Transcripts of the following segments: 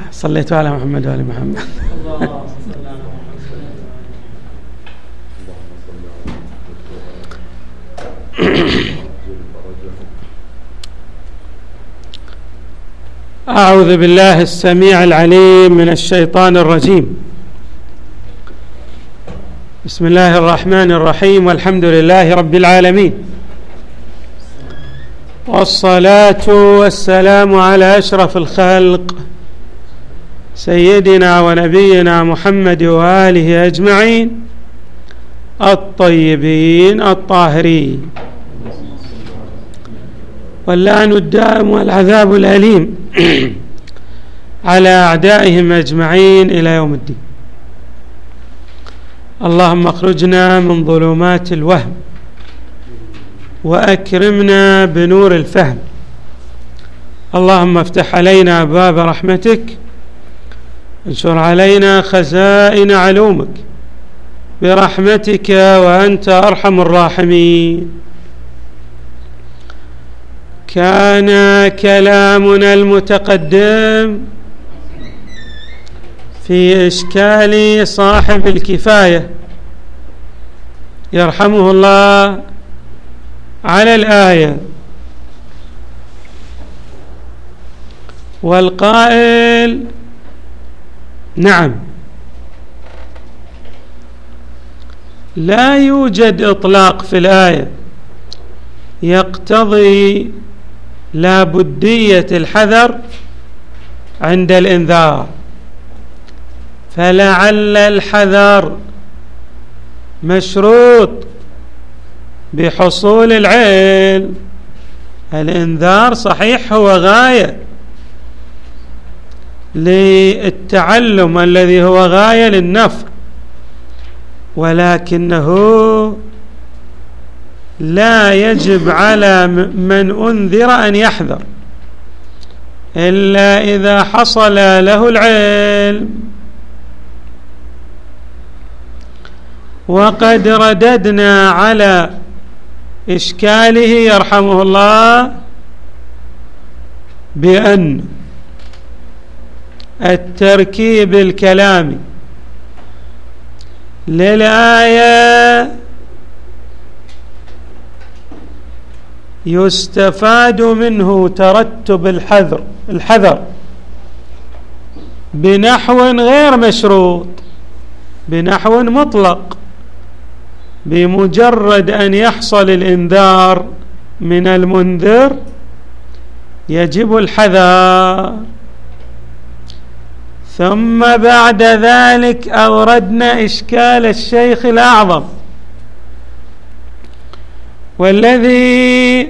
صليت على محمد وآل محمد. أعوذ بالله السميع العليم من الشيطان الرجيم. بسم الله الرحمن الرحيم، والحمد لله رب العالمين، والصلاة والسلام على أشرف الخلق سيدنا ونبينا محمد وآله أجمعين الطيبين الطاهرين، واللعن الدائم والعذاب الأليم على أعدائهم أجمعين إلى يوم الدين. اللهم اخرجنا من ظلمات الوهم وأكرمنا بنور الفهم. اللهم افتح علينا باب رحمتك، انشر علينا خزائن علومك برحمتك وأنت أرحم الراحمين. كان كلامنا المتقدم في إشكال صاحب الكفاية يرحمه الله على الآية، والقائل نعم لا يوجد إطلاق في الآية يقتضي لابدية الحذر عند الإنذار، فلعل الحذر مشروط بحصول العلم. الإنذار صحيح هو غاية للتعلم الذي هو غاية للنفع، ولكنه لا يجب على من أنذر أن يحذر إلا إذا حصل له العلم. وقد رددنا على إشكاله يرحمه الله بأن التركيب الكلامي للآية يستفاد منه ترتب الحذر بنحو غير مشروط، بنحو مطلق. بمجرد أن يحصل الإنذار من المنذر يجب الحذر. ثم بعد ذلك أوردنا إشكال الشيخ الأعظم، والذي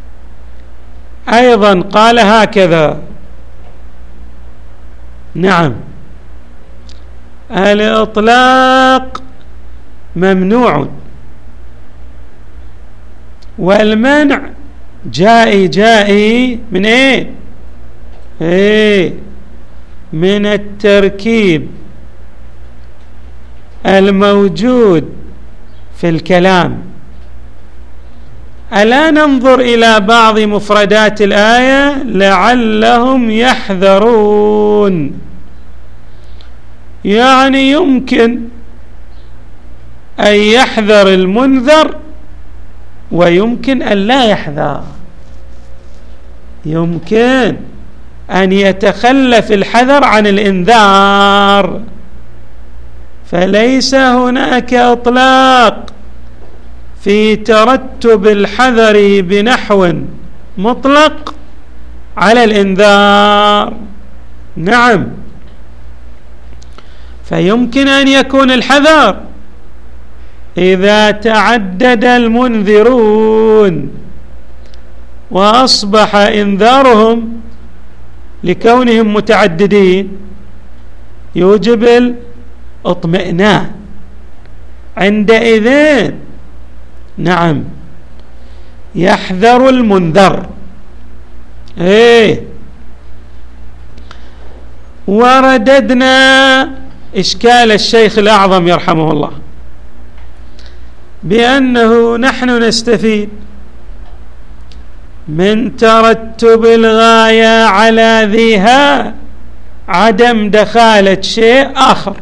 أيضا قال هكذا: نعم الإطلاق ممنوع، والمنع جائي من من التركيب الموجود في الكلام. ألا ننظر إلى بعض مفردات الآية لعلهم يحذرون. يعني يمكن أن يحذر المنذر ويمكن أن لا يحذر، يمكن أن يتخلف الحذر عن الإنذار، فليس هناك إطلاق في ترتب الحذر بنحو مطلق على الإنذار. نعم، فيمكن أن يكون الحذر إذا تعدد المنذرون وأصبح إنذارهم لكونهم متعددين يوجب الاطمئنان. عندئذ نعم يحذر المنذر. ورددنا إشكال الشيخ الأعظم يرحمه الله بأنه نحن نستفيد من ترتب الغاية على ذيها عدم دخالة شيء آخر،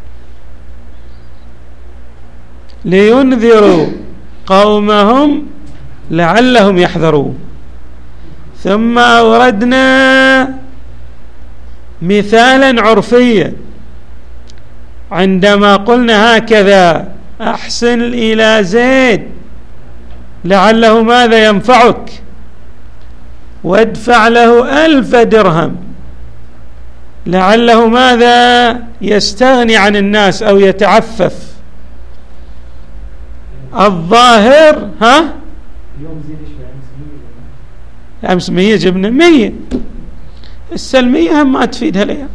لينذروا قومهم لعلهم يحذرون. ثم أوردنا مثالا عرفيا عندما قلنا هكذا: أحسن إلى زيد لعله ماذا ينفعك، وادفع له 1000 درهم لعله ماذا يستغني عن الناس أو يتعفف. الظاهر اليوم زيد أمس 100 جبنا 100، السلمية هم ما تفيد هالأيام.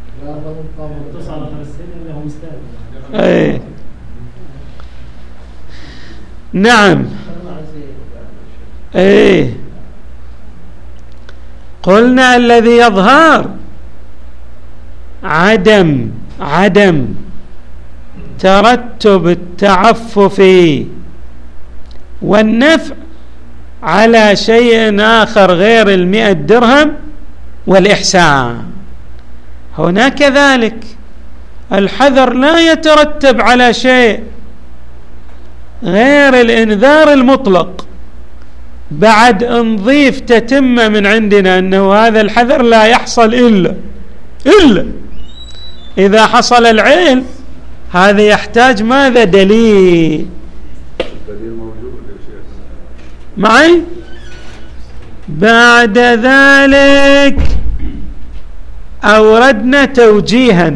ايه نعم. ايه قلنا الذي يظهر عدم ترتب التعفف والنفع على شيء آخر غير 100 درهم والإحسان. هنا كذلك الحذر لا يترتب على شيء غير الإنذار المطلق، بعد نضيف تتمة من عندنا أنه هذا الحذر لا يحصل إلا إذا حصل العلم. هذا يحتاج ماذا؟ دليل. معي؟ بعد ذلك أوردنا توجيها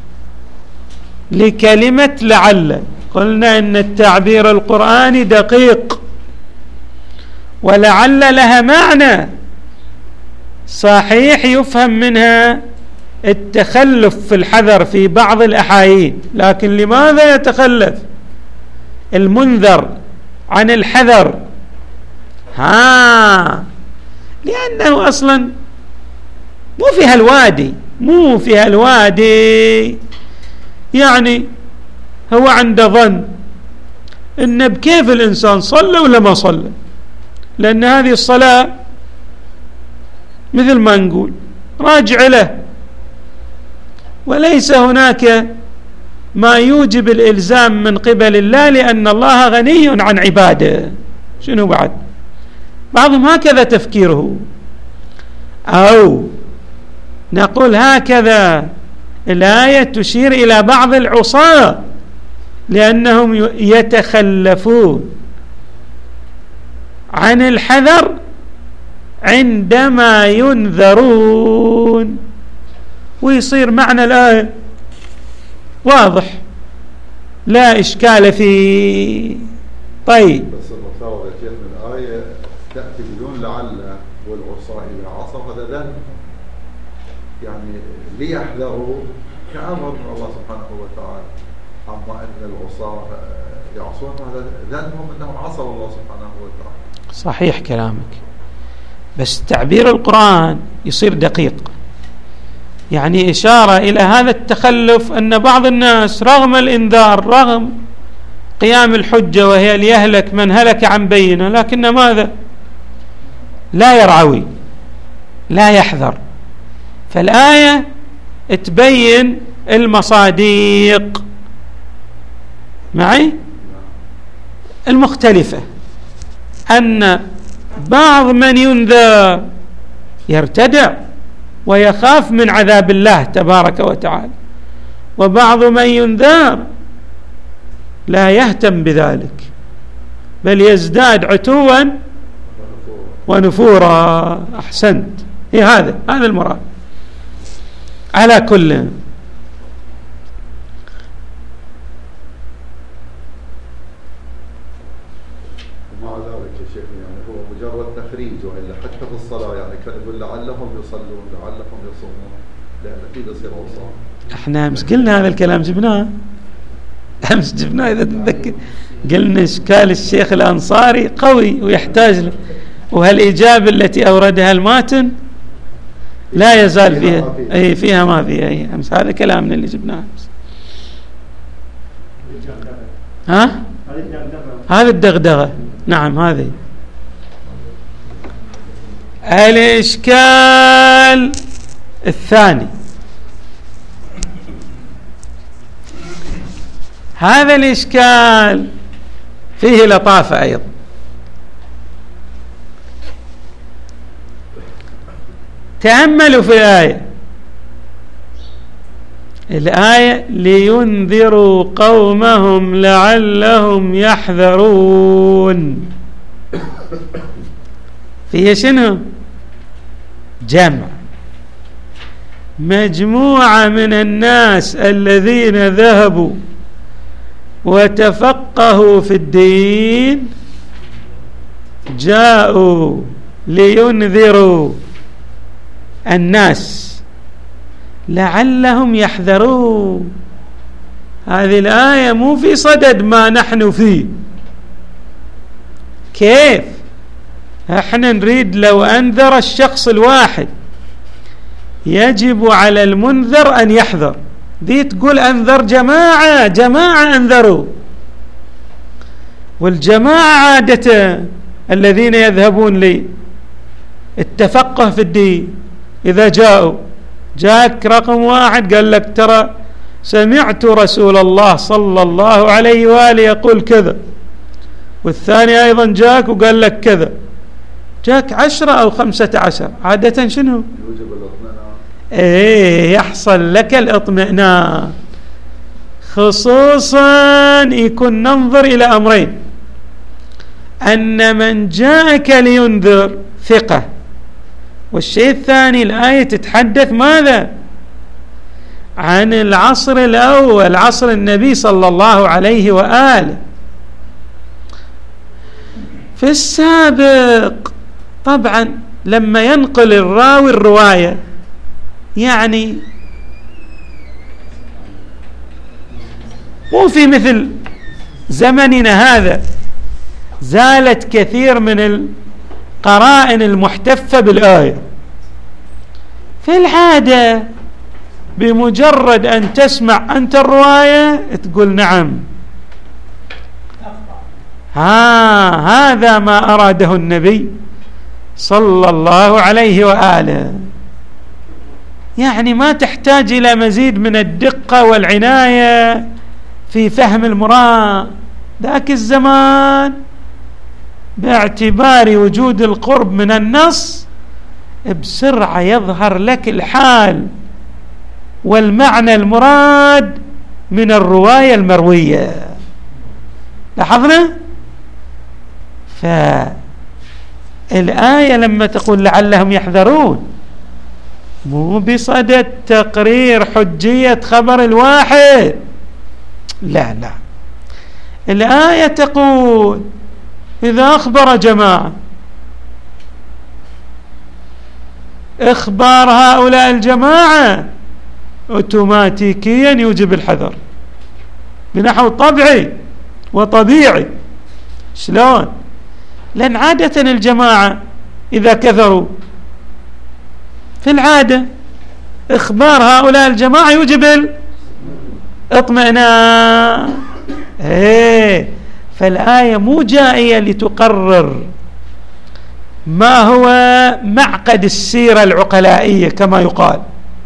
لكلمة لعل. قلنا إن التعبير القرآني دقيق، ولعل لها معنى صحيح يفهم منها التخلف في الحذر في بعض الأحايين، لكن لماذا يتخلف المنذر عن الحذر؟ لأنه أصلا مو في هالوادي، يعني هو عنده ظن إن بكيف الإنسان صلى ولا ما صلى، لأن هذه الصلاة مثل ما نقول راجع له، وليس هناك ما يوجب الإلزام من قبل الله، لأن الله غني عن عباده. شنو بعد؟ بعضهم هكذا تفكيره، أو نقول هكذا الآية تشير إلى بعض العصاة لأنهم يتخلفون عن الحذر عندما ينذرون، ويصير معنى الآية واضح لا إشكال فيه. طيب، بس المفترض يا شيخ من الآية تأتي بدون لعل والعصاة إذا عصوا هذا ذنب، يعني ليحذروا كأمر من الله سبحانه وتعالى. أما أن العصاة يعصون هذا ذنبهم أنهم عصوا الله سبحانه وتعالى. صحيح كلامك، بس تعبير القرآن يصير دقيق، يعني إشارة إلى هذا التخلف، أن بعض الناس رغم الإنذار، رغم قيام الحجة وهي ليهلك من هلك عن بينة، لكن ماذا؟ لا يرعوي، لا يحذر. فالآية تبين المصاديق معي المختلفة، أن بعض من ينذر يرتدع ويخاف من عذاب الله تبارك وتعالى، وبعض من ينذر لا يهتم بذلك بل يزداد عتوا ونفورا. أحسنت، هي هذا المراد. على كل ومع ذلك يا شيخ يعني هو مجرد تخريج، وإلا حتى في الصلاة يعني كان يقول لعلهم يصلون لعلهم يصومون، لأن أكيد يصير عصام. احنا امس قلنا هذا الكلام، جبناه إذا تتذكر، قلنا إشكال الشيخ الأنصاري قوي ويحتاج له، وهالإجابة التي أوردها الماتن لا يزال فيها فيها ما فيها. أي أمس هذا كلامنا اللي جبناه أمس. هذه الدغدغة. نعم، هذه الإشكال الثاني هذا الإشكال فيه لطافة أيضا. تأملوا في الآية لينذروا قومهم لعلهم يحذرون. فيها شنو؟ جمع مجموعة من الناس الذين ذهبوا وتفقهوا في الدين جاءوا لينذروا الناس لعلهم يحذرون. هذه الآية مو في صدد ما نحن فيه. كيف؟ احنا نريد لو أنذر الشخص الواحد يجب على المنذر أن يحذر. دي تقول أنذر جماعة أنذروا، والجماعة عادة الذين يذهبون للتفقه في الدين إذا جاءك رقم واحد قال لك ترى سمعت رسول الله صلى الله عليه وآله يقول كذا، والثاني أيضا جاك وقال لك كذا، جاك 10 أو 15، عادة شنو؟ يوجب الاطمئنان. يحصل لك الاطمئنان، خصوصا يكون ننظر إلى أمرين: أن من جاءك لينذر ثقة، والشيء الثاني الآية تتحدث ماذا؟ عن العصر الأول، عصر النبي صلى الله عليه وآله. في السابق طبعا لما ينقل الراوي الرواية يعني مو في مثل زمننا هذا، زالت كثير من القرائن المحتفة بالآية. في العادة بمجرد أن تسمع أنت الرواية تقول نعم، هذا ما أراده النبي صلى الله عليه وآله. يعني ما تحتاج إلى مزيد من الدقة والعناية في فهم المراد. ذاك الزمان باعتبار وجود القرب من النص بسرعة يظهر لك الحال والمعنى المراد من الرواية المروية. لاحظنا؟ فالآية لما تقول لعلهم يحذرون مو بصدد تقرير حجية خبر الواحد، لا، الآية تقول إذا أخبر جماعة، إخبار هؤلاء الجماعة أوتوماتيكيا يوجب الحذر بنحو طبيعي وطبيعي. شلون؟ لأن عادة الجماعة إذا كثروا في العادة إخبار هؤلاء الجماعة يوجب الاطمئنان. فالآية مو جائية لتقرر ما هو معقد السيرة العقلائية كما يقال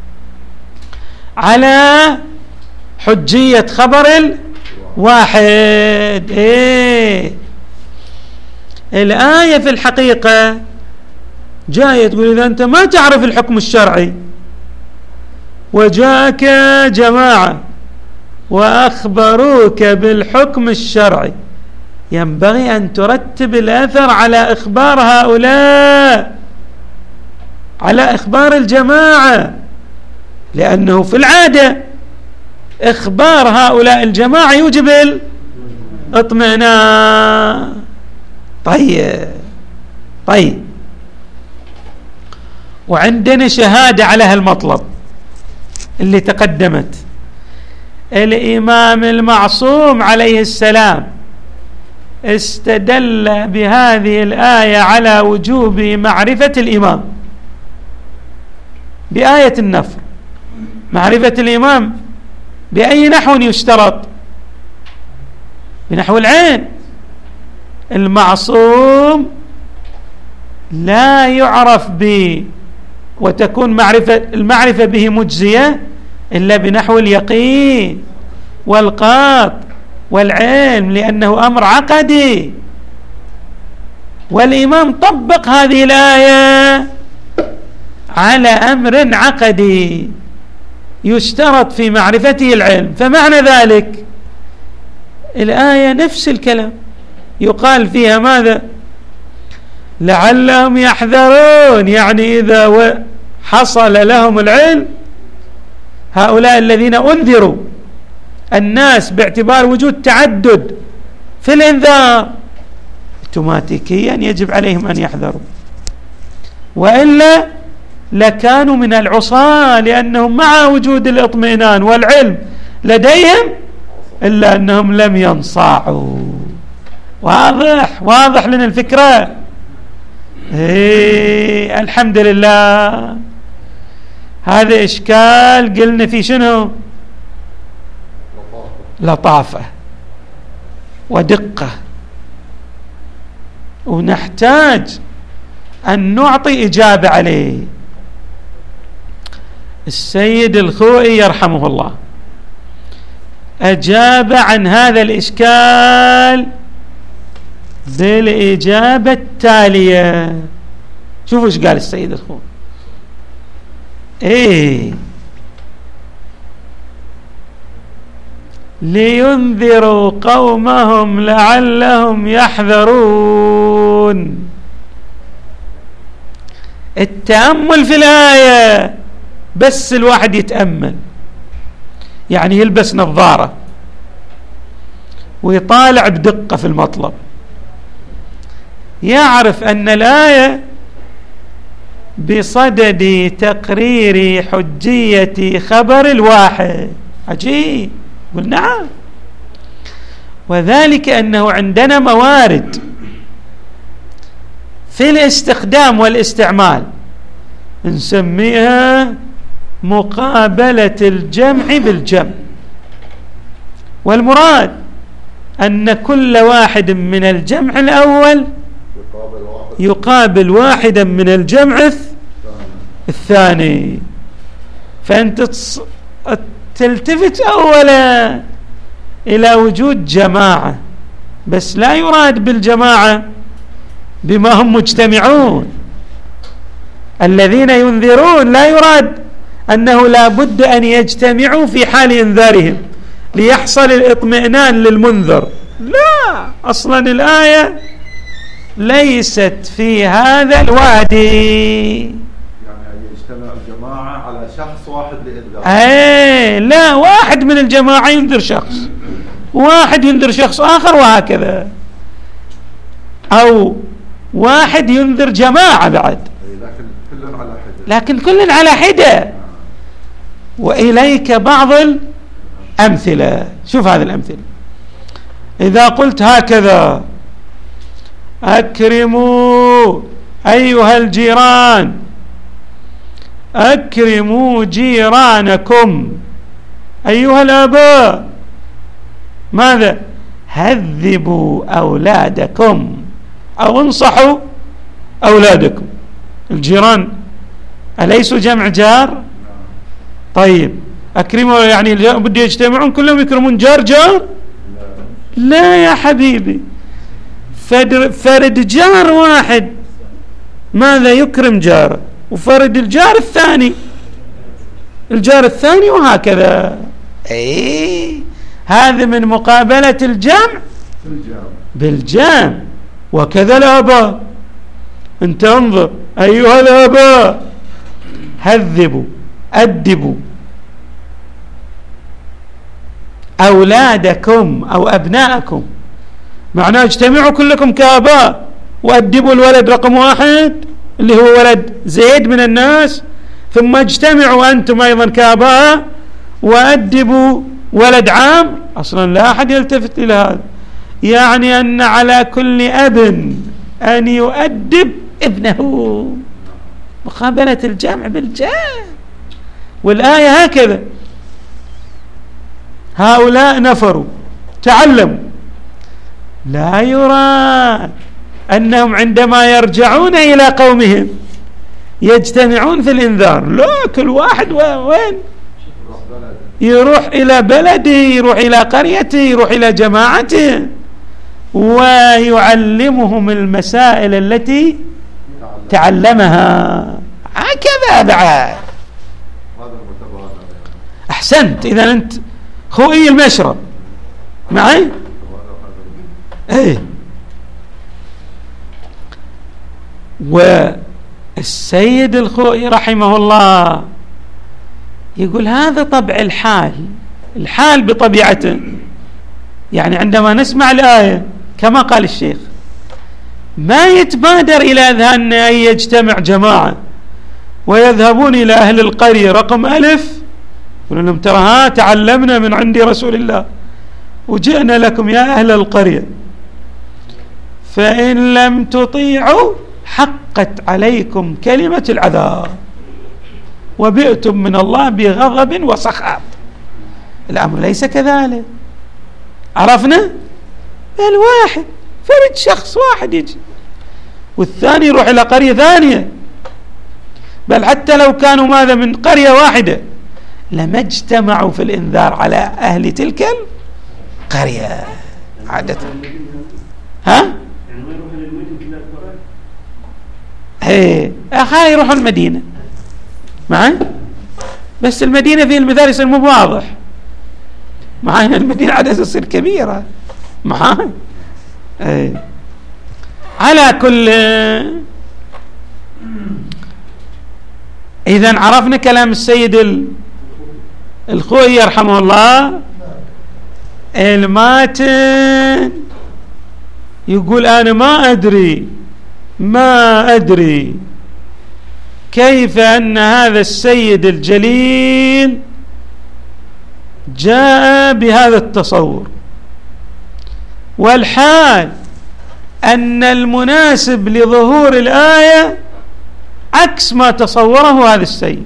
على حجية خبر الواحد. الآية في الحقيقة جاية تقول إذا أنت ما تعرف الحكم الشرعي وجاءك جماعة وأخبروك بالحكم الشرعي، ينبغي أن ترتب الأثر على إخبار هؤلاء، على إخبار الجماعة، لأنه في العادة إخبار هؤلاء الجماعة يوجب الاطمئنان. طيب وعندنا شهادة على هالمطلب اللي تقدمت. الإمام المعصوم عليه السلام استدل بهذه الآية على وجوب معرفة الإمام بآية النفر. معرفة الإمام بأي نحو يشترط؟ بنحو العين. المعصوم لا يعرف به وتكون المعرفة به مجزية إلا بنحو اليقين والقاط والعلم لأنه أمر عقدي، والإمام طبق هذه الآية على أمر عقدي يشترط في معرفته العلم. فمعنى ذلك الآية نفس الكلام يقال فيها ماذا؟ لعلهم يحذرون، يعني إذا حصل لهم العلم هؤلاء الذين أنذروا الناس باعتبار وجود تعدد في الإنذار اوتوماتيكيا يجب عليهم أن يحذروا، وإلا لكانوا من العصاة، لأنهم مع وجود الاطمئنان والعلم لديهم إلا أنهم لم ينصاعوا. واضح لنا الفكرة. الحمد لله. هذا إشكال قلنا في شنو؟ لطافة ودقة، ونحتاج أن نعطي إجابة عليه. السيد الخوئي يرحمه الله أجاب عن هذا الإشكال بالإجابة التالية. شوفوا إيش قال السيد الخوئي. لينذروا قومهم لعلهم يحذرون. التأمل في الآية، بس الواحد يتأمل، يعني يلبس نظارة ويطالع بدقة في المطلب، يعرف أن الآية بصدد تقرير حجية خبر الواحد. عجيب. قل نعم. وذلك أنه عندنا موارد في الاستخدام والاستعمال نسميها مقابلة الجمع بالجمع، والمراد أن كل واحد من الجمع الأول يقابل واحدا من الجمع الثاني. فأنت تلتفت أولا إلى وجود جماعة، بس لا يراد بالجماعة بما هم مجتمعون. الذين ينذرون لا يراد أنه لا بد أن يجتمعوا في حال إنذارهم ليحصل الاطمئنان للمنذر، لا، أصلا الآية ليست في هذا الوادي. يعني يجتمع الجماعة على شخص واحد لإنذار. لا، واحد من الجماعة ينذر شخص، واحد ينذر شخص آخر، وهكذا، أو واحد ينذر جماعة بعد، لكن كل على حدة. وإليك بعض الأمثلة. شوف هذه الأمثلة. إذا قلت هكذا: أكرموا أيها الجيران، أكرموا جيرانكم أيها الآباء، ماذا؟ هذبوا أولادكم أو انصحوا أولادكم. الجيران أليسوا جمع جار؟ طيب، أكرموا يعني بدي يجتمعون كلهم يكرمون جار جار؟ لا يا حبيبي، فرد جار واحد ماذا يكرم جاره، وفرد الجار الثاني وهكذا. هذا من مقابلة الجمع بالجمع. وكذا الآباء، انت انظر أيها الآباء، هذبوا أدبوا أولادكم أو أبناءكم، معناه اجتمعوا كلكم كآباء وأدبوا الولد رقم 1 اللي هو ولد زيد من الناس، ثم اجتمعوا أنتم أيضا كآباء وأدبوا ولد عام. أصلا لا أحد يلتفت إلى هذا. يعني أن على كل أب أن يؤدب ابنه، مقابلة الجمع بالجمع. والآية هكذا: هؤلاء نفروا تعلموا. لا يراد أنهم عندما يرجعون إلى قومهم يجتمعون في الإنذار، لا، كل واحد وين يروح إلى بلده، يروح إلى قريته، يروح إلى جماعته، ويعلمهم المسائل التي تعلمها. هكذا بعد. أحسنت. إذا أنت خوئي المشرب معي؟ إيه. والسيد الخوئي رحمه الله يقول هذا طبع الحال بطبيعته. يعني عندما نسمع الآية كما قال الشيخ ما يتبادر إلى أذهاننا أن يجتمع جماعة ويذهبون إلى أهل القرية رقم 1000 يقولون لهم ترى تعلمنا من عند رسول الله وجئنا لكم يا أهل القرية، فإن لم تطيعوا حقت عليكم كلمة العذاب وبئتم من الله بغضب وسخط. الأمر ليس كذلك. عرفنا؟ الواحد فرد شخص واحد يجي والثاني يروح إلى قرية ثانية، بل حتى لو كانوا ماذا من قرية واحدة لما اجتمعوا في الإنذار على أهل تلك القرية عادة. ها؟ ايه أخي يروحوا المدينة معي، بس المدينة في المثال يصير مو واضح معي، المدينة عادة تصير كبيرة معي. ايه. على كل إذن عرفنا كلام السيد الخوئي يرحمه الله. الماتن يقول أنا ما أدري كيف أن هذا السيد الجليل جاء بهذا التصور، والحال أن المناسب لظهور الآية عكس ما تصوره هذا السيد.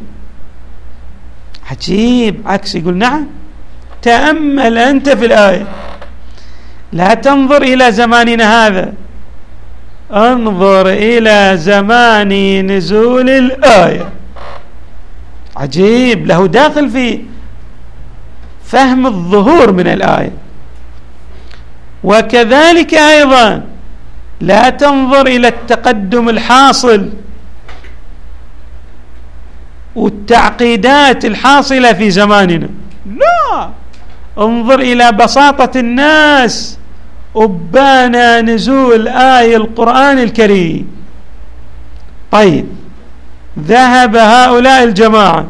عجيب، عكس. يقول نعم، تأمل أنت في الآية، لا تنظر إلى زماننا هذا، انظر إلى زمان نزول الآية. عجيب، له داخل في فهم الظهور من الآية. وكذلك أيضا لا تنظر إلى التقدم الحاصل والتعقيدات الحاصلة في زماننا، لا، انظر إلى بساطة الناس أبان نزول آية القرآن الكريم. طيب، ذهب هؤلاء الجماعة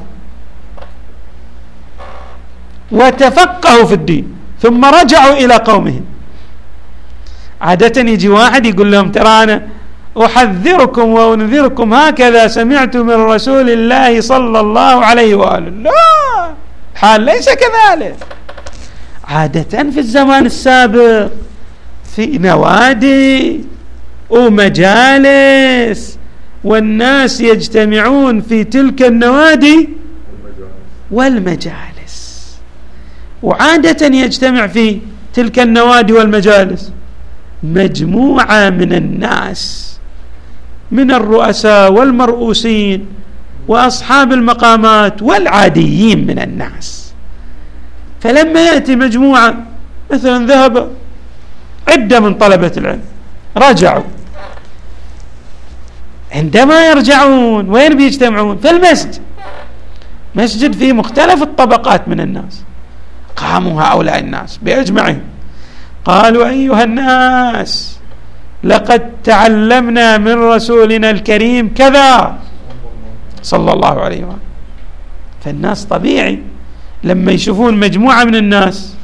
وتفقهوا في الدين ثم رجعوا إلى قومهم. عادة يجي واحد يقول لهم ترى أنا أحذركم وأنذركم هكذا سمعت من رسول الله صلى الله عليه وآله. لا، الحال ليس كذلك. عادة في الزمان السابق في نوادي ومجالس، والناس يجتمعون في تلك النوادي والمجالس، وعادة يجتمع في تلك النوادي والمجالس مجموعة من الناس، من الرؤساء والمرؤوسين وأصحاب المقامات والعاديين من الناس. فلما يأتي مجموعة مثلا ذهب عدة من طلبة العلم رجعوا، عندما يرجعون وين بيجتمعون؟ في المسجد، مسجد فيه مختلف الطبقات من الناس. قاموا هؤلاء الناس بأجمعهم قالوا أيها الناس لقد تعلمنا من رسولنا الكريم كذا صلى الله عليه وسلم. فالناس طبيعي لما يشوفون مجموعة من الناس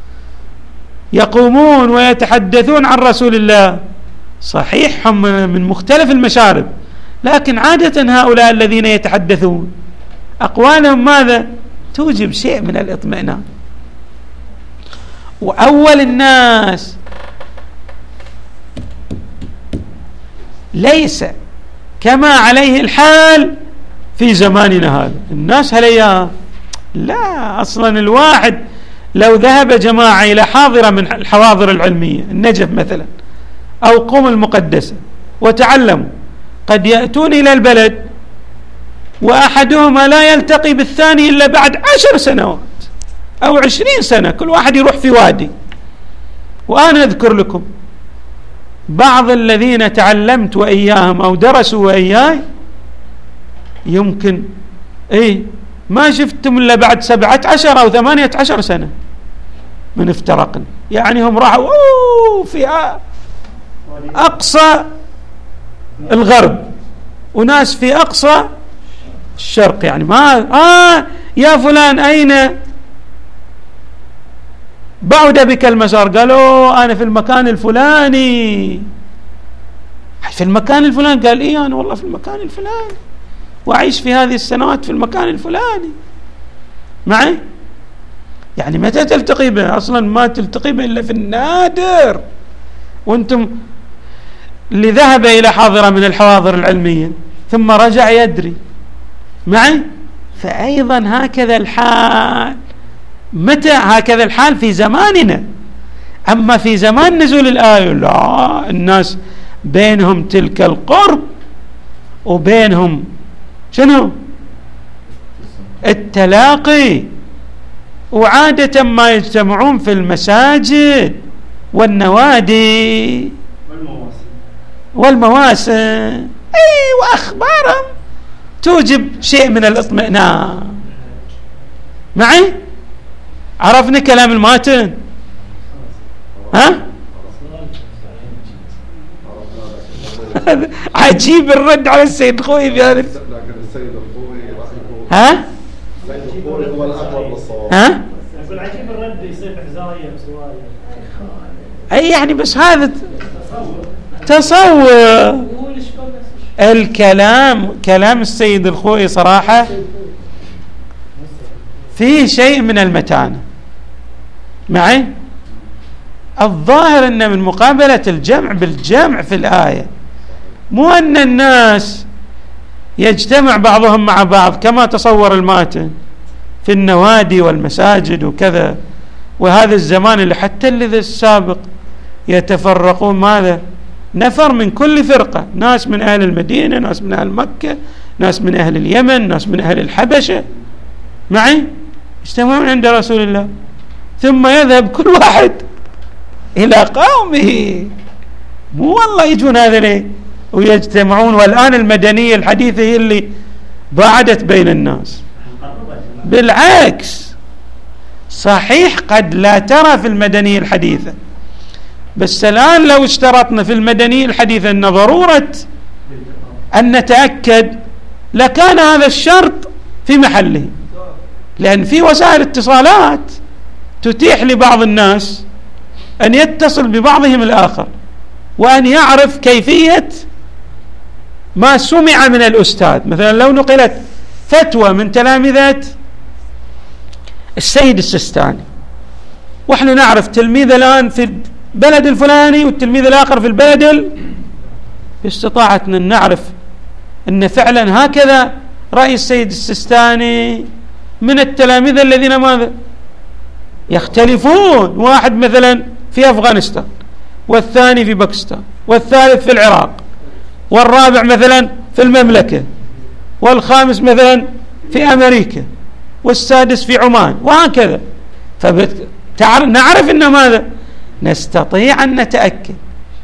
يقومون ويتحدثون عن رسول الله، صحيح هم من مختلف المشارب، لكن عادة هؤلاء الذين يتحدثون أقوالهم ماذا؟ توجب شيء من الاطمئنان. وأول الناس ليس كما عليه الحال في زماننا هذا. الناس هليا لا، أصلا الواحد لو ذهب جماعة إلى حاضرة من الحواضر العلمية، النجف مثلا أو قم المقدسة، وتعلموا، قد يأتون إلى البلد وأحدهما لا يلتقي بالثاني إلا بعد 10 سنوات، أو 20 سنة كل واحد يروح في وادي. وأنا أذكر لكم بعض الذين تعلمت وإياهم أو درسوا وإياي يمكن ما شفتم إلا بعد 17 أو 18 سنة من افترقنا. يعني هم راحوا في أقصى الغرب وناس في أقصى الشرق. يعني ما يا فلان أين بعد بك المسار؟ قالوا أنا في المكان الفلاني. في المكان الفلاني؟ قال أنا والله في المكان الفلاني وأعيش في هذه السنوات في المكان الفلاني معي. يعني متى تلتقي به؟ أصلا ما تلتقي به إلا في النادر. وأنتم اللي ذهب إلى حاضرة من الحواضر العلمية ثم رجع يدري معي. فأيضا هكذا الحال. متى هكذا الحال؟ في زماننا. أما في زمان نزول الآية لا، الناس بينهم تلك القرب وبينهم شنو؟ التلاقي. وعادة ما يجتمعون في المساجد والنوادي والمواسم وأخبارهم توجب شيء من الاطمئنان معي. عرفنا كلام الماتن؟ عجيب الرد على السيد الخوئي في هذا. لكن السيد الخوئي رأيه السيد الخوئي هو الأقرب للصواب. يقول عجيب الرد يصير حزاية بسواية. أي يعني بس هذا تصور الكلام. كلام السيد الخوئي صراحة فيه شيء من المتانة معي. الظاهر أن من مقابلة الجمع بالجمع في الآية، مو أن الناس يجتمع بعضهم مع بعض كما تصور الماتن في النوادي والمساجد وكذا. وهذا الزمان اللي حتى الذي السابق يتفرقون ماذا؟ نفر من كل فرقة، ناس من أهل المدينة، ناس من أهل مكة، ناس من أهل اليمن، ناس من أهل الحبشة معي، يجتمعون عند رسول الله ثم يذهب كل واحد إلى قومه. مو والله يجون هذا ليه ويجتمعون. والآن المدنية الحديثة هي اللي بعدت بين الناس. بالعكس صحيح قد لا ترى في المدنية الحديثة، بس الآن لو اشترطنا في المدنية الحديثة أن ضرورة أن نتأكد لكان هذا الشرط في محله. لأن في وسائل اتصالات تتيح لبعض الناس أن يتصل ببعضهم الآخر وأن يعرف كيفية ما سمع من الأستاذ. مثلا لو نقلت فتوى من تلامذة السيد السستاني وإحنا نعرف تلميذ الآن في البلد الفلاني والتلميذ الآخر في البلد استطاعتنا أن نعرف أن فعلا هكذا رأي السيد السستاني من التلاميذ الذين ماذا يختلفون. واحد مثلا في أفغانستان، والثاني في باكستان، والثالث في العراق، والرابع مثلا في المملكة، والخامس مثلا في أمريكا، والسادس في عمان، وهكذا. نعرف أن ماذا نستطيع أن نتأكد.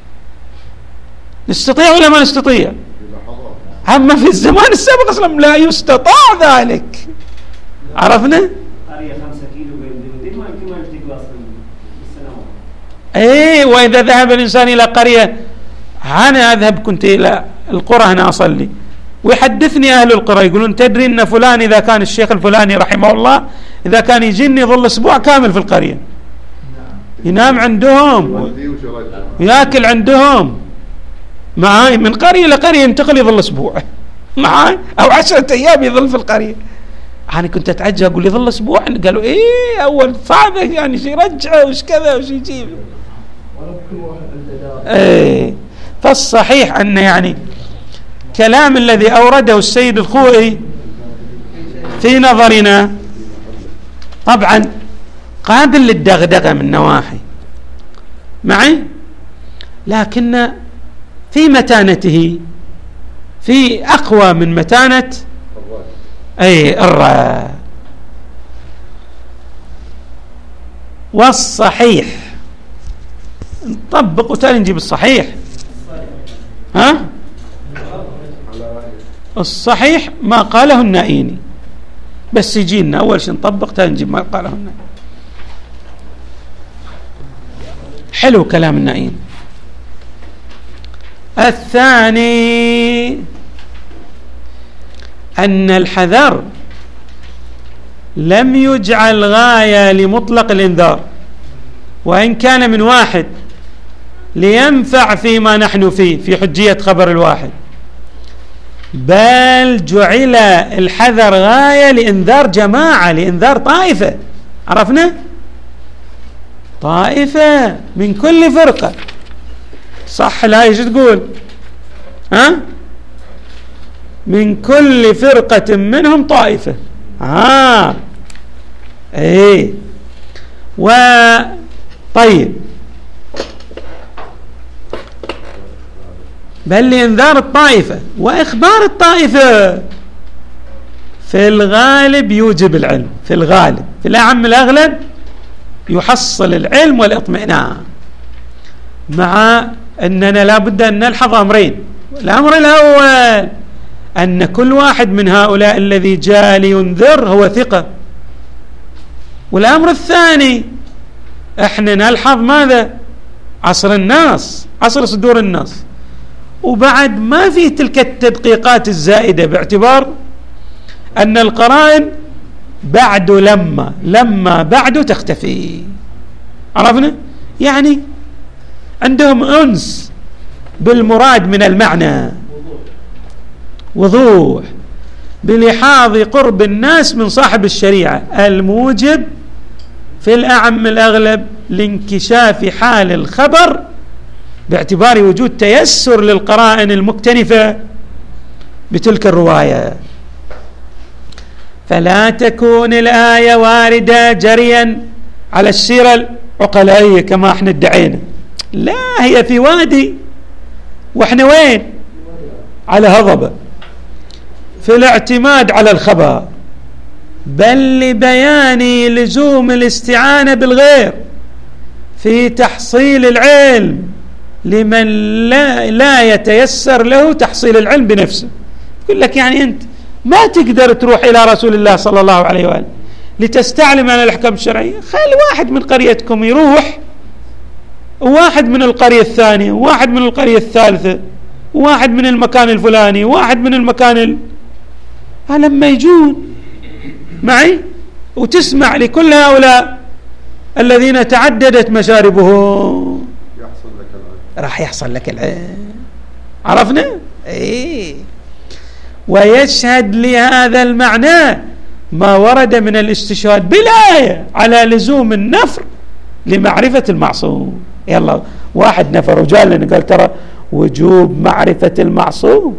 نستطيع ولا ما نستطيع؟ أما في الزمان السابق أصلا لا يستطاع ذلك. عرفنا؟ قرية 5 كيلو بين ما يمكن ما يلتقوا أصلا إيه. بالسنوات. وإذا ذهب الإنسان إلى قرية، أنا أذهب كنت إلى القرى هنا أصلي ويحدثني أهل القرى يقولون تدري أن فلان إذا كان الشيخ الفلاني رحمه الله إذا كان يجيني يظل أسبوع كامل في القرية، ينام عندهم ويأكل عندهم معاي، من قرية لقرية ينتقل يظل أسبوع معاي، أو 10 أيام يظل في القرية. أنا كنت أتعجب أقول يظل أسبوع، قالوا إيه أول صعب يعني شي يرجعه وش كذا وش يجيب. إيه. فالصحيح أن يعني كلام الذي أورده السيد الخوئي في نظرنا طبعا قابل للدغدغة من نواحي معي، لكن في متانته في أقوى من متانة الرأي. والصحيح نطبق وتالي نجيب الصحيح. ها؟ الصحيح ما قاله النائيني، بس يجينا أول شيء نطبق تالي نجيب ما قاله النائيني. حلو كلام النائيني. الثاني أن الحذر لم يجعل غاية لمطلق الإنذار، وإن كان من واحد لينفع فيما نحن فيه في حجية خبر الواحد، بل جعل الحذر غاية لإنذار جماعة، لإنذار طائفة. عرفنا؟ طائفة من كل فرقة. صح الآية ايش تقول؟ ها؟ من كل فرقة منهم طائفة. ايه. طيب، بل لإنذار الطائفة وإخبار الطائفة في الغالب يوجب العلم، في الغالب، في الأعم الأغلب يحصل العلم والاطمئنان، مع أننا لا بد أن نلحظ أمرين. الأمر الأول أن كل واحد من هؤلاء الذي جاء لينذر هو ثقة، والأمر الثاني احنا نلحظ ماذا؟ عصر الناس، عصر صدور الناس، وبعد ما في تلك التدقيقات الزائدة، باعتبار أن القرائن بعد لما بعد تختفي. عرفنا؟ يعني عندهم أنس بالمراد من المعنى، وضوح بلحاظ قرب الناس من صاحب الشريعة، الموجب في الأعم الأغلب لانكشاف حال الخبر باعتبار وجود تيسر للقرائن المكتنفة بتلك الرواية. فلا تكون الآية واردة جريا على السيرة العقلائية كما احنا ادعينا، لا، هي في وادي واحنا وين؟ على هضبة، في الاعتماد على الخبر، بل لبيان لزوم الاستعانة بالغير في تحصيل العلم لمن لا يتيسر له تحصيل العلم بنفسه. يقول لك يعني أنت ما تقدر تروح إلى رسول الله صلى الله عليه وآله لتستعلم عن الأحكام الشرعية، خلي واحد من قريتكم يروح، وواحد من القرية الثانية، وواحد من القرية الثالثة، وواحد من المكان الفلاني، وواحد من المكان لما يجون معي وتسمع لكل هؤلاء الذين تعددت مشاربهم راح يحصل لك العلم. عرفنا؟ ايه. ويشهد لهذا المعنى ما ورد من الاستشهاد بالآية على لزوم النفر لمعرفة المعصوم. يلا واحد نفر وجال لنا قال ترى وجوب معرفة المعصوم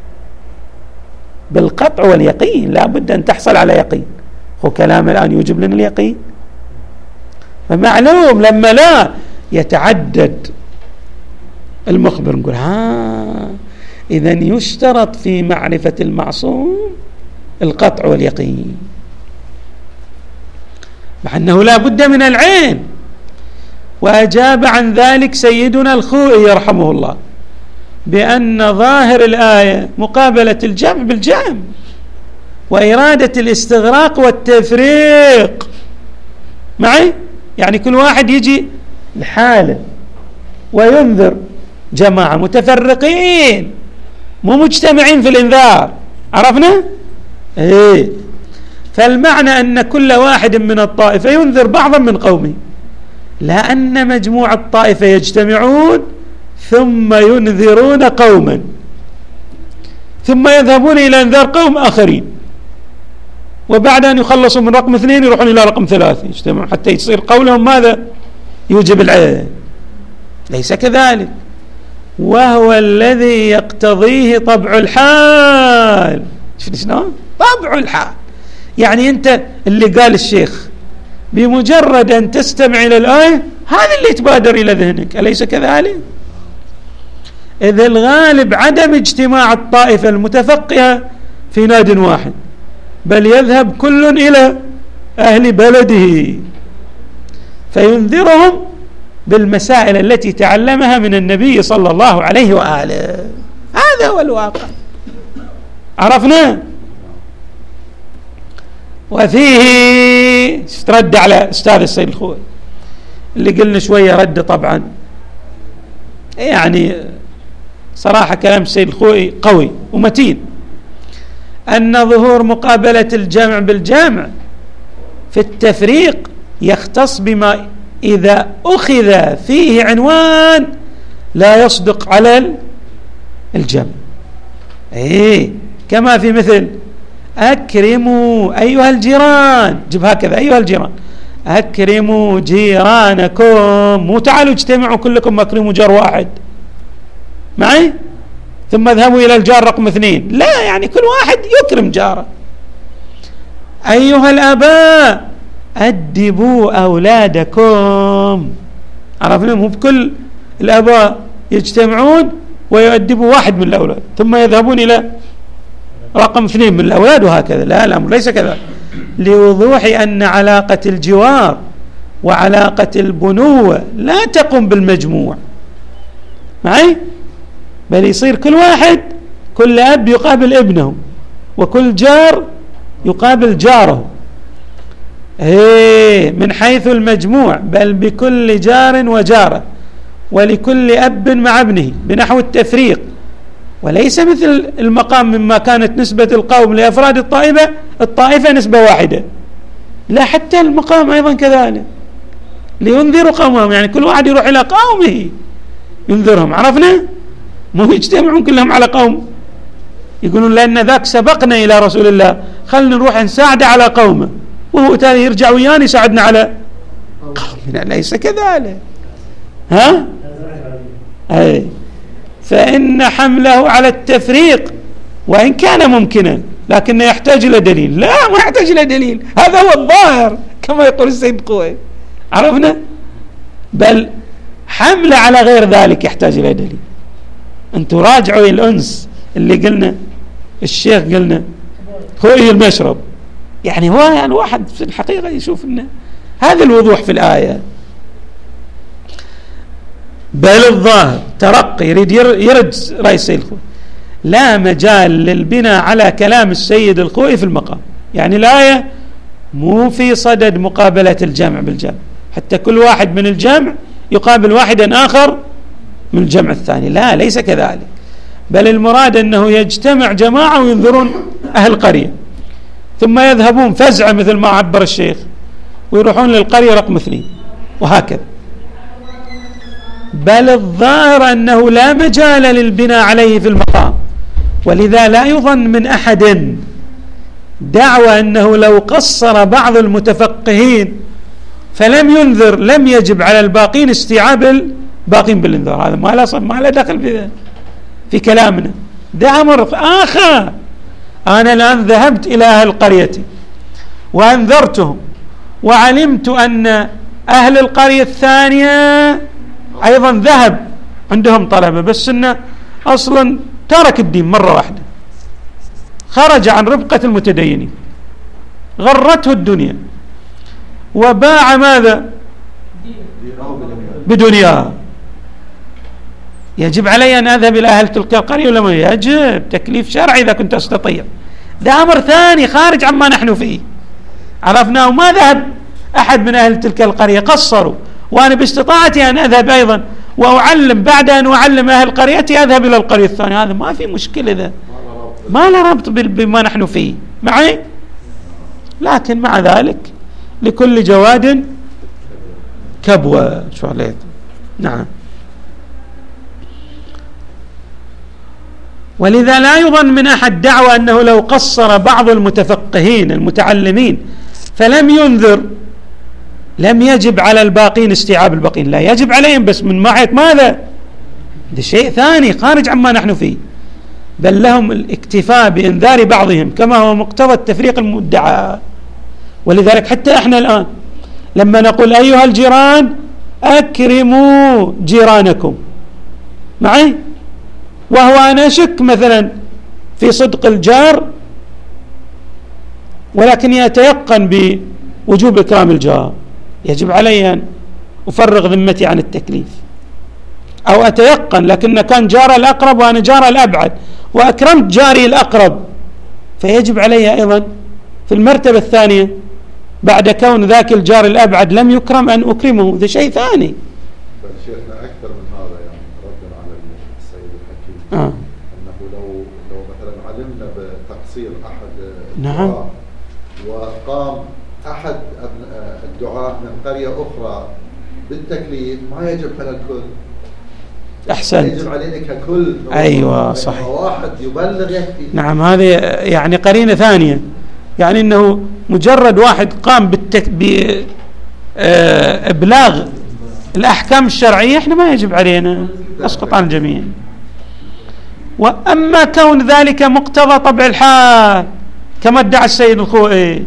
بالقطع واليقين، لا بد أن تحصل على يقين. هو كلام الآن يوجب لنا اليقين، فمعلوم لما لا يتعدد المخبر نقول إذن يشترط في معرفة المعصوم القطع واليقين، مع أنه لا بد من العين. وأجاب عن ذلك سيدنا الخوئي يرحمه الله بأن ظاهر الآية مقابلة الجمع بالجمع وإرادة الاستغراق والتفريق معي، يعني كل واحد يجي لحاله وينذر جماعة متفرقين مو مجتمعين في الإنذار. عرفنا؟ إيه. فالمعنى أن كل واحد من الطائفة ينذر بعضا من قومه، لا أن مجموع الطائفة يجتمعون ثم ينذرون قوما ثم يذهبون إلى إنذار قوم آخرين، وبعد أن يخلصوا من رقم 2 يروحون إلى رقم 3 يجتمعون حتى يصير قولهم ماذا؟ يوجب العلم. ليس كذلك، وهو الذي يقتضيه طبع الحال. شفت شلون؟ طبع الحال، يعني أنت اللي قال الشيخ بمجرد أن تستمع إلى الآية هذا اللي يتبادر إلى ذهنك، أليس كذلك؟ إذ الغالب عدم اجتماع الطائفة المتفقهة في ناد واحد، بل يذهب كل إلى أهل بلده، فينذرهم بالمسائل التي تعلمها من النبي صلى الله عليه وآله. هذا هو الواقع. عرفنا؟ وفيه رد على أستاذ السيد الخوئي اللي قلنا شوية رد، طبعا يعني صراحة كلام السيد الخوئي قوي ومتين، أن ظهور مقابلة الجمع بالجمع في التفريق يختص بما إذا أخذ فيه عنوان لا يصدق على الجمع، كما في مثل أكرموا أيها الجيران، جب هكذا أيها الجيران، أكرموا جيرانكم، مو تعالوا اجتمعوا كلكم أكرموا جار واحد معي ثم اذهبوا إلى الجار رقم 2، لا، يعني كل واحد يكرم جاره. أيها الآباء أدبوا أولادكم، عرفنا؟ مو بكل الآباء يجتمعون ويؤدبوا واحد من الأولاد ثم يذهبون إلى رقم 2 من الأولاد وهكذا، لا، الأمر ليس كذا، لوضوح أن علاقة الجوار وعلاقة البنوة لا تقوم بالمجموع معي، بل يصير كل واحد، كل أب يقابل ابنه وكل جار يقابل جاره، من حيث المجموع، بل بكل جار وجارة ولكل أب مع ابنه بنحو التفريق، وليس مثل المقام مما كانت نسبة القوم لأفراد الطائفة نسبة واحدة، لا، حتى المقام أيضا كذلك، لينذروا قومهم، يعني كل واحد يروح إلى قومه ينذرهم. عرفنا؟ مو يجتمعون كلهم على قوم، يقولون لأن ذاك سبقنا إلى رسول الله خلنا نروح نساعد على قومه، وهو تالي يرجع ويانا يساعدنا على قومنا، ليس كذلك. فإن حمله على التفريق وإن كان ممكنا لكنه يحتاج إلى دليل، لا، ما يحتاج إلى دليل، هذا هو الظاهر كما يقول السيد الخوئي. عرفنا؟ بل حمله على غير ذلك يحتاج إلى دليل. أنتم راجعوا الأنس اللي قلنا الشيخ قلنا خوئي المشرب، يعني هو يعني واحد في الحقيقة يشوف إنه هذا الوضوح في الآية. بل الظاهر ترقي، يريد يرد رأي السيد الخوئي، لا مجال للبناء على كلام السيد الخوئي في المقام، يعني الآية مو في صدد مقابلة الجمع بالجمع، حتى كل واحد من الجمع يقابل واحدا آخر من الجمع الثاني، لا، ليس كذلك، بل المراد أنه يجتمع جماعة وينذرون أهل القرية ثم يذهبون فزعة مثل ما عبر الشيخ ويروحون للقرية رقم 2 وهكذا. بل الظاهر أنه لا مجال للبناء عليه في المقام، ولذا لا يظن من أحد دعوى أنه لو قصر بعض المتفقهين فلم ينذر لم يجب على الباقين استيعاب الباقين بالانذار، هذا ما له دخل في كلامنا، ده أمر آخر. أنا الآن ذهبت إلى أهل القرية وأنذرتهم وعلمت أن أهل القرية الثانية أيضا ذهب عندهم طلبة، بس إنه أصلا ترك الدين مرة واحدة، خرج عن رفقة المتدينين، غرته الدنيا وباع ماذا؟ بدنياه. يجب علي أن أذهب إلى أهل تلك القرية ولا ما يجب؟ تكليف شرعي إذا كنت أستطيع، ده أمر ثاني خارج عما نحن فيه. عرفنا؟ وما ذهب أحد من أهل تلك القرية، قصروا، وأنا باستطاعتي أن أذهب أيضا وأعلم، بعد أن أعلم أهل قريتي أذهب إلى القرية الثانية، هذا ما في مشكلة، ذا ما له ربط بما نحن فيه معي. لكن مع ذلك لكل جواد كبوة، شو عليه. نعم. ولذا لا يظن من أحد دعوى أنه لو قصر بعض المتفقهين المتعلمين فلم ينذر لم يجب على الباقين استيعاب الباقين، لا، يجب عليهم، بس من معية ماذا؟ ده شيء ثاني خارج عما نحن فيه، بل لهم الاكتفاء بإنذار بعضهم كما هو مقتضى التفريق المدعى. ولذلك حتى احنا الآن لما نقول أيها الجيران أكرموا جيرانكم معي، وهو أنا أشك مثلا في صدق الجار ولكن يتيقن بوجوب إكرام الجار، يجب علي أن أفرغ ذمتي عن التكليف، أو أتيقن لكن كان جار الأقرب وأنا جار الأبعد وأكرمت جاري الأقرب، فيجب علي أيضا في المرتبة الثانية بعد كون ذاك الجار الأبعد لم يكرم أن أكرمه، ذا شيء ثاني. بل شيخنا أكثر من هذا، يعني ردا على السيد الحكيم، أنه لو مثلا علمنا بتقصير أحد نعم وقام أحد الدعاة من قرية أخرى بالتكليف، ما يجب على الكل. أحسنت، يجب علينا ككل. أيوة صحيح، واحد يبلغ يكفي. نعم، هذه يعني قرينة ثانية، يعني أنه مجرد واحد قام بإبلاغ الأحكام الشرعية إحنا ما يجب علينا، أسقط عن الجميع. وأما كون ذلك مقتضى طبع الحال كما ادعى السيد الخوئي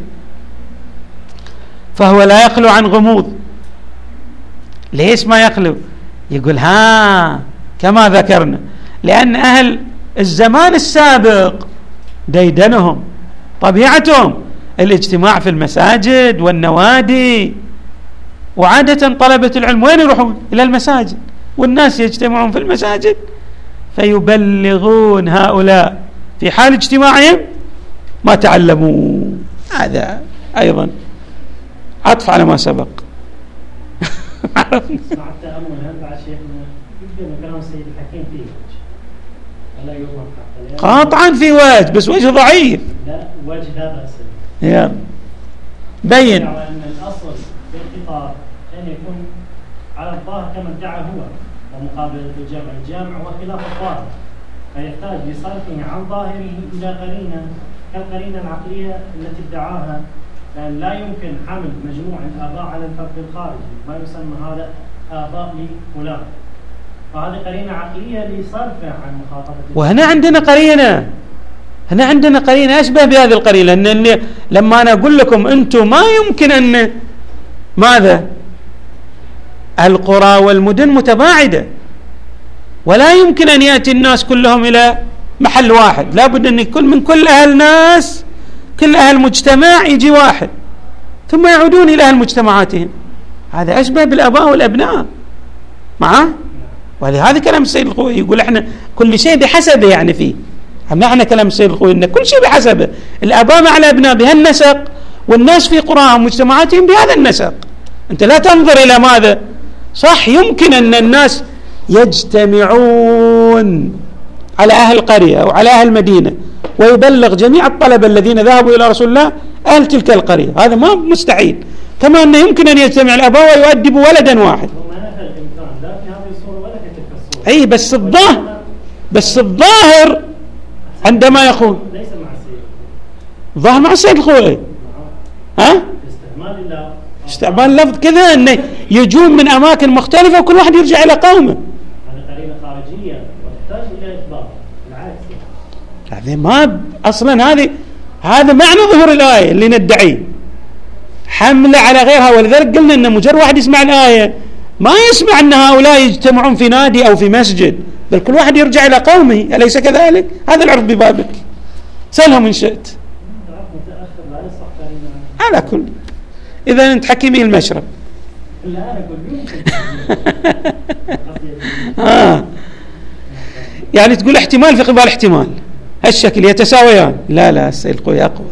فهو لا يخلو عن غموض. ليش ما يخلو؟ يقول كما ذكرنا، لأن أهل الزمان السابق ديدنهم طبيعتهم الاجتماع في المساجد والنوادي، وعادة طلبة العلم وين يروحون؟ إلى المساجد، والناس يجتمعون في المساجد فيبلغون هؤلاء في حال اجتماعهم ما تعلموا. هذا أيضا عطف على ما سبق. مع التأمل هل بعد شيخنا يبدو أن كلام السيد الحكيم فيه ولا يضمن حتى قاطعا في وجه، بس وجه ضعيف. لا وجه لا بأس. يا بين أن الأصل في الخطاب أن يكون على الظاهر كما ادعى هو، ومقابلة الجامع هو خلاف الظاهر، فيحتاج لصرفه عن ظاهره إلى قرينة كالقرينة العقلية التي ادعاها، لأن لا يمكن حمل مجموع الآباء على الفرد الخارجي، ما يسمى هذا آباء لفلان، فهذه قرينة عقلية لصرفه عن مخاطبة. وهنا عندنا قرينة أشبه بهذه القرينة، أن لما أنا أقول لكم أنتم ما يمكن أن ماذا؟ القرى والمدن متباعدة، ولا يمكن أن يأتي الناس كلهم إلى محل واحد، لا بد أن يكون من كل أهل ناس، كل أهل مجتمع يجي واحد ثم يعودون إلى أهل مجتمعاتهم. هذا أشبه بالآباء والأبناء معه. ولهذا كلام السيد الخوئي يقول احنا كل شيء بحسبه، يعني فيه معنى كلام السيد الخوئي ان كل شيء بحسبه، الآباء مع الأبناء بهالنسق، والناس في قراهم ومجتمعاتهم بهذا النسق. أنت لا تنظر إلى ماذا صح، يمكن أن الناس يجتمعون على أهل قرية أو على أهل مدينة ويبلغ جميع الطلبة الذين ذهبوا إلى رسول الله أهل تلك القرية، هذا ما مستحيل. كما أنه يمكن أن يجتمع الآباء ويؤدبوا ولدا واحد. أي بس الظاهر عندما يقول ظاهر مع السيد الخوئي استعمال اللفظ كذا أنه يجون من أماكن مختلفة وكل واحد يرجع إلى قومه. هذا قرينة خارجية وتحتاج إلى إثبات العكس. هذا ما أصلا هذا معنى ظهور الآية اللي ندعيه، حملة على غيرها. ولذلك قلنا أن مجرد واحد يسمع الآية ما يسمع أن هؤلاء يجتمعون في نادي أو في مسجد، بل كل واحد يرجع إلى قومه، أليس كذلك؟ هذا العرف ببابك، سألهم إن شئت. على كل إذا أنت حكيمي المشرب. يعني تقول احتمال في قبال احتمال، هالشكل يتساويان. لا السيد الخوئي أقوى.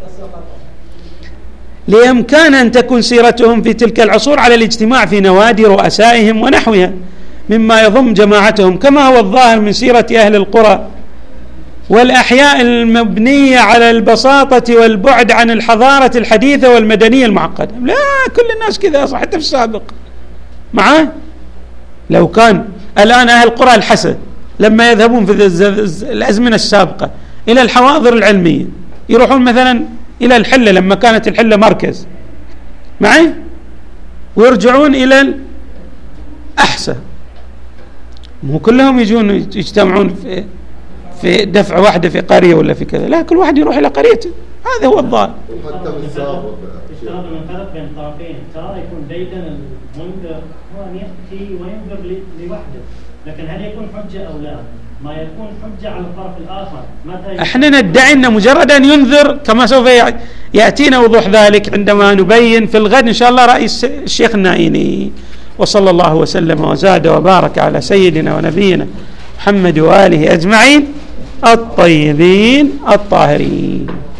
لإمكان أن تكون سيرتهم في تلك العصور على الاجتماع في نوادي رؤسائهم ونحوها مما يضم جماعتهم، كما هو الظاهر من سيرة أهل القرى والأحياء المبنية على البساطة والبعد عن الحضارة الحديثة والمدنية المعقدة. لا كل الناس كذا صح، حتى في السابق معه. لو كان الآن أهل القرى الحسن لما يذهبون في الأزمنة السابقة إلى الحواضر العلمية، يروحون مثلا إلى الحلة لما كانت الحلة مركز معي، ويرجعون إلى الأحساء، مو كلهم يجون يجتمعون في دفعة واحدة في قرية ولا في كذا، لا كل واحد يروح إلى قريته. هذا هو الظاهر. وحتى بالسابق اشتراط من فرق بين الطرفين، ترى يكون ديدن المنذر هو أن يأتي وينذر لوحده، لكن هل يكون حجة أو لا؟ ما يكون حجة على الطرف الآخر. احنا ندعي أن مجرد أن ينذر، كما سوف يأتينا وضوح ذلك عندما نبين في الغد إن شاء الله رأي الشيخ النائيني وصلى الله وسلم وزاد وبارك على سيدنا ونبينا محمد وآله أجمعين الطيبين الطاهرين.